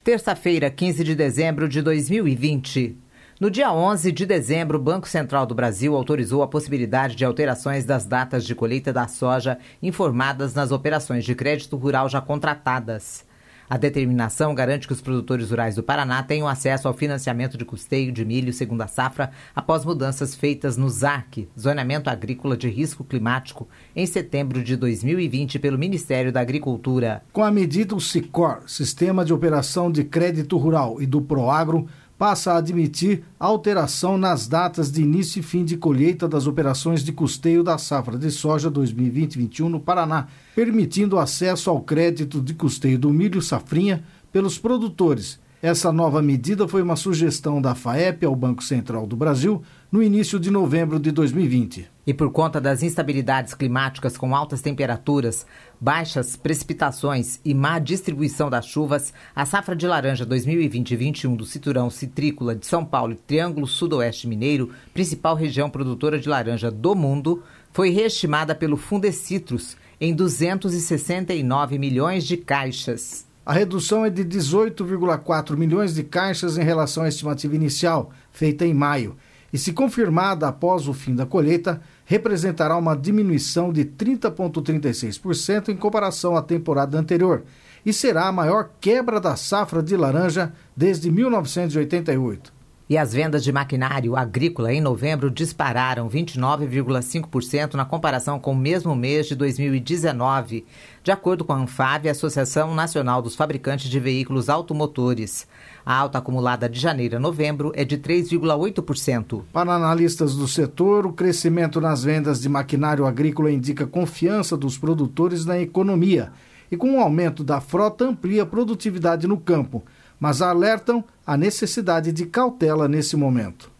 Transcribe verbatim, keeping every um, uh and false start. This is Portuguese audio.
Terça-feira, quinze de dezembro de dois mil e vinte. No dia onze de dezembro, o Banco Central do Brasil autorizou a possibilidade de alterações das datas de colheita da soja informadas nas operações de crédito rural já contratadas. A determinação garante que os produtores rurais do Paraná tenham acesso ao financiamento de custeio de milho segunda safra após mudanças feitas no Z A C, Zoneamento Agrícola de Risco Climático, em setembro de dois mil e vinte pelo Ministério da Agricultura. Com a medida, o SICOR, Sistema de Operação de Crédito Rural, e do Proagro, passa a admitir alteração nas datas de início e fim de colheita das operações de custeio da safra de soja dois mil e vinte a vinte e um no Paraná, permitindo acesso ao crédito de custeio do milho safrinha pelos produtores. Essa nova medida foi uma sugestão da FAEP ao Banco Central do Brasil no início de novembro de dois mil e vinte. E por conta das instabilidades climáticas com altas temperaturas, baixas precipitações e má distribuição das chuvas, a safra de laranja dois mil e vinte a vinte e um do Cinturão Citrícola de São Paulo e Triângulo Sudoeste Mineiro, principal região produtora de laranja do mundo, foi reestimada pelo Fundecitrus em duzentos e sessenta e nove milhões de caixas. A redução é de dezoito vírgula quatro milhões de caixas em relação à estimativa inicial, feita em maio, e, se confirmada após o fim da colheita, representará uma diminuição de trinta vírgula trinta e seis por cento em comparação à temporada anterior, e será a maior quebra da safra de laranja desde mil novecentos e oitenta e oito. E as vendas de maquinário agrícola em novembro dispararam vinte e nove vírgula cinco por cento na comparação com o mesmo mês de dois mil e dezenove, de acordo com a ANFAVEA, Associação Nacional dos Fabricantes de Veículos Automotores. A alta acumulada de janeiro a novembro é de três vírgula oito por cento. Para analistas do setor, o crescimento nas vendas de maquinário agrícola indica confiança dos produtores na economia e, com o aumento da frota, amplia a produtividade no campo, mas alertam a necessidade de cautela nesse momento.